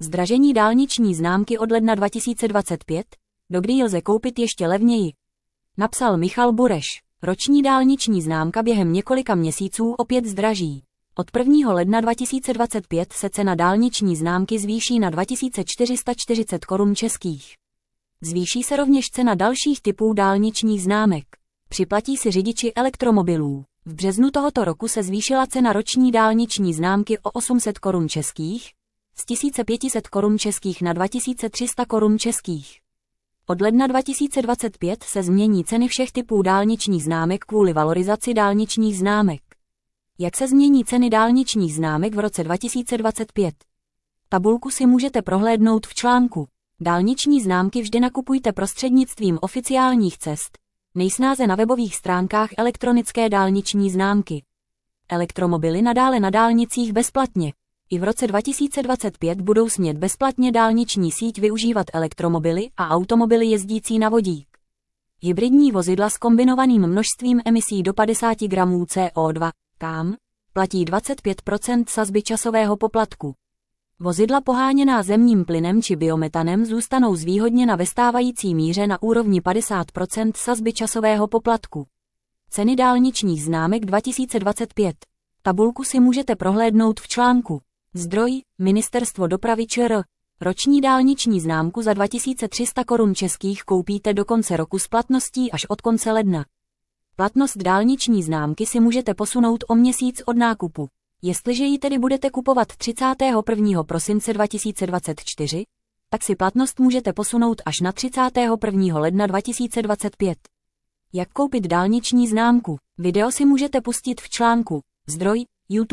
Zdražení dálniční známky od ledna 2025, dokdy ji lze koupit ještě levněji. Napsal Michal Bureš. Roční dálniční známka během několika měsíců opět zdraží. Od 1. ledna 2025 se cena dálniční známky zvýší na 2440 korun českých. Zvýší se rovněž cena dalších typů dálničních známek. Připlatí si řidiči elektromobilů. V březnu tohoto roku se zvýšila cena roční dálniční známky o 800 korun českých, z 1500 korun českých na 2300 korun českých. Od ledna 2025 se změní ceny všech typů dálničních známek kvůli valorizaci dálničních známek. Jak se změní ceny dálničních známek v roce 2025? Tabulku si můžete prohlédnout v článku. Dálniční známky vždy nakupujte prostřednictvím oficiálních cest, nejsnáze na webových stránkách elektronické dálniční známky. Elektromobily nadále na dálnicích bezplatně. I v roce 2025 budou smět bezplatně dálniční síť využívat elektromobily a automobily jezdící na vodík. Hybridní vozidla s kombinovaným množstvím emisí do 50 gramů CO2, kam platí 25% sazby časového poplatku. Vozidla poháněná zemním plynem či biometanem zůstanou zvýhodněna ve stávající míře na úrovni 50% sazby časového poplatku. Ceny dálničních známek 2025. Tabulku si můžete prohlédnout v článku. Zdroj: Ministerstvo dopravy ČR. Roční dálniční známku za 2300 korun českých koupíte do konce roku s platností až od konce ledna. Platnost dálniční známky si můžete posunout o měsíc od nákupu. Jestliže ji tedy budete kupovat 31. prosince 2024, tak si platnost můžete posunout až na 31. ledna 2025. Jak koupit dálniční známku? Video si můžete pustit v článku. Zdroj: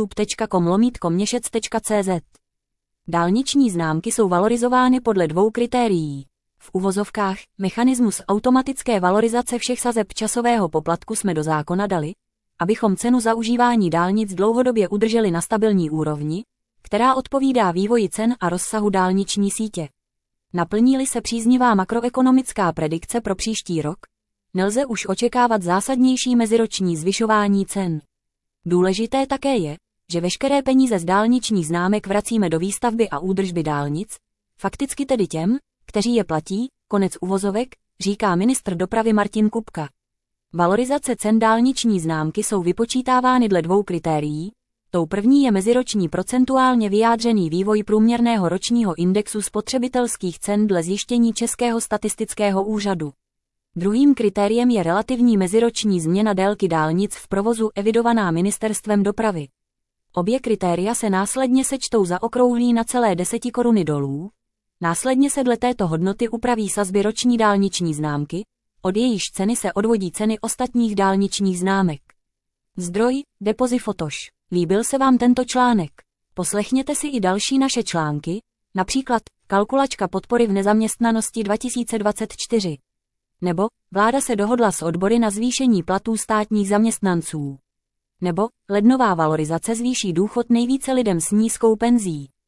youtube.com/měšec.cz. Dálniční známky jsou valorizovány podle dvou kritérií. V uvozovkách mechanismus automatické valorizace všech sazeb časového poplatku jsme do zákona dali, abychom cenu za užívání dálnic dlouhodobě udrželi na stabilní úrovni, která odpovídá vývoji cen a rozsahu dálniční sítě. Naplní-li se příznivá makroekonomická predikce pro příští rok, nelze už očekávat zásadnější meziroční zvyšování cen. Důležité také je, že veškeré peníze z dálničních známek vracíme do výstavby a údržby dálnic, fakticky tedy těm, kteří je platí, konec uvozovek, říká ministr dopravy Martin Kupka. Valorizace cen dálniční známky jsou vypočítávány dle dvou kritérií. Tou první je meziroční procentuálně vyjádřený vývoj průměrného ročního indexu spotřebitelských cen dle zjištění Českého statistického úřadu. Druhým kritériem je relativní meziroční změna délky dálnic v provozu evidovaná ministerstvem dopravy. Obě kritéria se následně sečtou zaokrouhlí na celé 10 koruny dolů. Následně se dle této hodnoty upraví sazby roční dálniční známky, od jejíž ceny se odvodí ceny ostatních dálničních známek. Zdroj: Depozifotoš. Líbil se vám tento článek? Poslechněte si i další naše články, například Kalkulačka podpory v nezaměstnanosti 2024. Nebo vláda se dohodla s odbory na zvýšení platů státních zaměstnanců. Nebo lednová valorizace zvýší důchod nejvíce lidem s nízkou penzí.